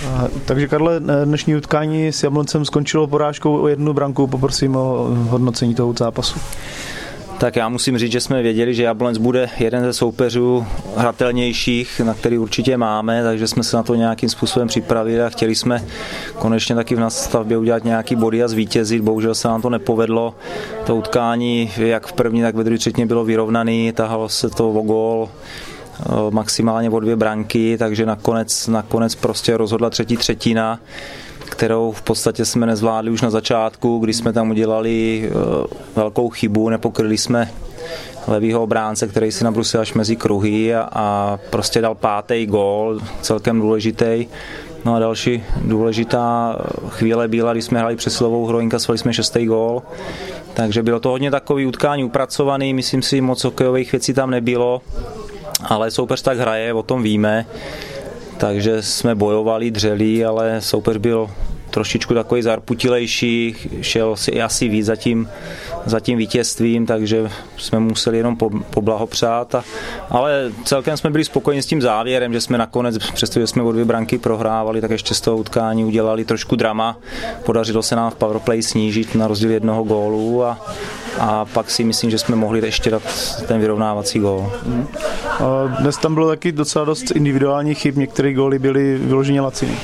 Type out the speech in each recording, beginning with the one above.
Takže Karle, dnešní utkání s Jabloncem skončilo porážkou o 1 branku. Poprosím o hodnocení toho zápasu. Tak já musím říct, že jsme věděli, že Jablonec bude jeden ze soupeřů hratelnějších, na který určitě máme, takže jsme se na to nějakým způsobem připravili a chtěli jsme konečně taky v nastavbě udělat nějaký body a zvítězit. Bohužel se nám to nepovedlo. To utkání jak v první, tak ve druhé třetině bylo vyrovnaný, tahalo se to o gól, maximálně o 2 branky, takže nakonec prostě rozhodla třetí třetina, kterou v podstatě jsme nezvládli už na začátku, kdy jsme tam udělali velkou chybu, nepokryli jsme levýho obránce, který si nabrusil až mezi kruhy a prostě dal 5. gól, celkem důležitý. No a další důležitá chvíle byla, když jsme hráli přesilovou hru, inkasovali jsme 6. gól, takže bylo to hodně takový utkání upracovaný, myslím si, moc hokejových věcí tam nebylo, ale soupeř tak hraje, o tom víme. Takže jsme bojovali, dřeli, ale soupeř byl trošičku takový zarputilejší, šel si asi víc za tím vítězstvím, takže jsme museli jenom poblahopřát. Ale celkem jsme byli spokojeni s tím závěrem, že jsme nakonec, přestože jsme o 2 branky prohrávali, tak ještě z toho utkání udělali trošku drama. Podařilo se nám v powerplay snížit na rozdíl 1 gólu a pak si myslím, že jsme mohli ještě dát ten vyrovnávací gól. Dnes tam bylo taky docela dost individuálních chyb, některé góly byly vyloženě laciné.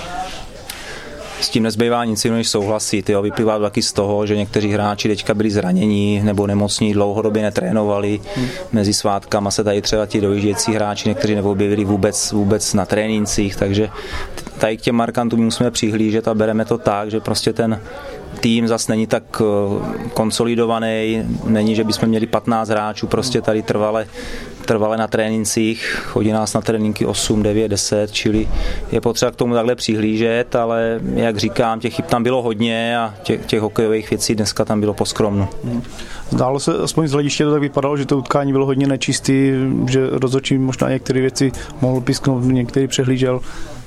S tím nezbývá nic jiného než souhlasit. Vyplývá taky z toho, že někteří hráči teďka byli zranění nebo nemocní, dlouhodobě netrénovali. Mezi svátkama se tady třeba ti dojíždějící hráči někteří neobjevili vůbec na trénincích, takže tady k těm markantům musíme přihlížet a bereme to tak, že prostě ten tým zase není tak konsolidovaný, není, že bychom měli 15 hráčů prostě tady trvale na trénincích, chodí nás na tréninky 8, 9, 10, čili je potřeba k tomu takhle přihlížet, ale jak říkám, těch chyb tam bylo hodně a těch hokejových věcí dneska tam bylo poskromno. Zdálo se, aspoň z hlediště to tak vypadalo, že to utkání bylo hodně nečistý, že rozhodčí možná některé věci mohl písknout, některý přehlížel.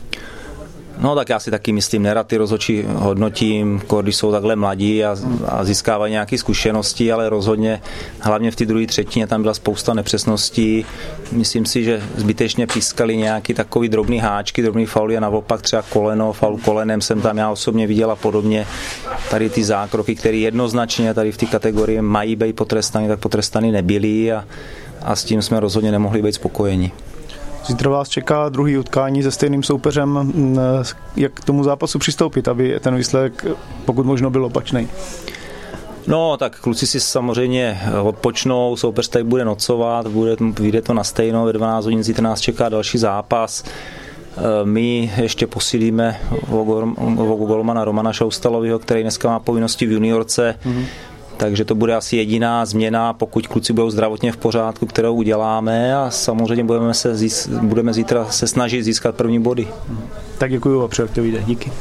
No tak já si taky myslím, nerad ty rozhodčí hodnotím, když jsou takhle mladí a získávají nějaké zkušenosti, ale rozhodně, hlavně v té druhé třetině, tam byla spousta nepřesností. Myslím si, že zbytečně pískali nějaký takový drobný háčky, drobný fauly a naopak třeba faul kolenem jsem tam já osobně viděl a podobně. Tady ty zákroky, které jednoznačně tady v té kategorii mají být potrestaný, tak potrestaný nebyly a s tím jsme rozhodně nemohli být spokojeni. Zítra vás čeká druhý utkání se stejným soupeřem. Jak k tomu zápasu přistoupit, aby ten výsledek pokud možno byl opačný? No, tak kluci si samozřejmě odpočnou, soupeř tady bude nocovat, vyjde to na stejno, ve 12 hodin zítra nás čeká další zápas. My ještě posílíme golmana Romana Šoustalového, který dneska má povinnosti v juniorce, takže to bude asi jediná změna, pokud kluci budou zdravotně v pořádku, kterou uděláme a samozřejmě budeme zítra se snažit získat první body. Tak děkuju a přeju, díky.